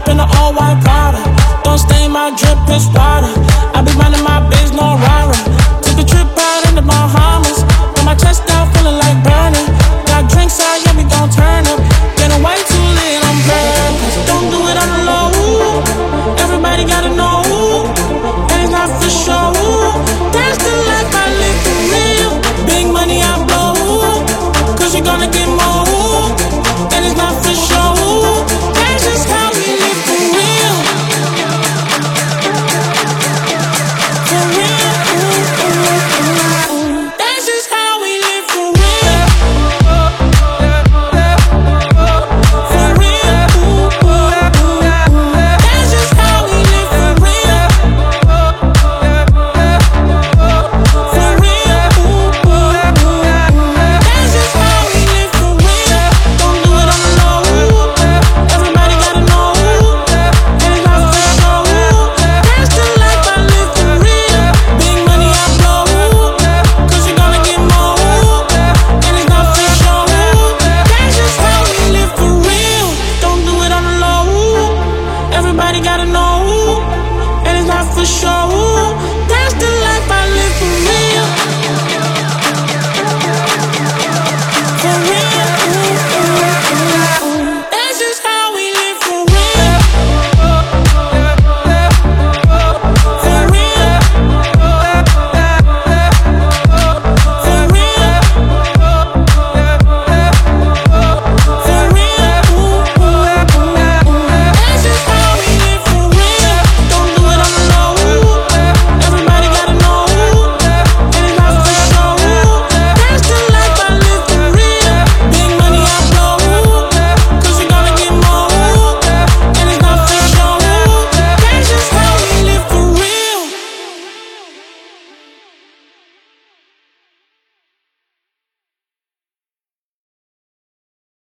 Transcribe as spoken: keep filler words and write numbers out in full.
up in an all-white Prada. Don't stain my drip, it's water. I be minding my biz, no rara. Took a trip out in the Bahamas. Put my chest down, feeling like burning. Got drinks out, yeah, we gon' turn up. Getting way too lit on purpose. Don't do it on the low. Everybody gotta know. And it's not for show. That's the life I live for real. Big money I blow. Cause you're gonna get more. And it's not for show. That's just how we live for real. For real. That's just how we live for real. For real. That's just how we live for real. For real. That's just how we live for real. Don't do it on the low. Everybody gotta know. And it's not for show. That's the life I live for real. Big money I blow. Cause you're gonna get more. And it's not for show. That's just how we live for real. Don't do it on the low. Everybody gotta know. And it's not for show.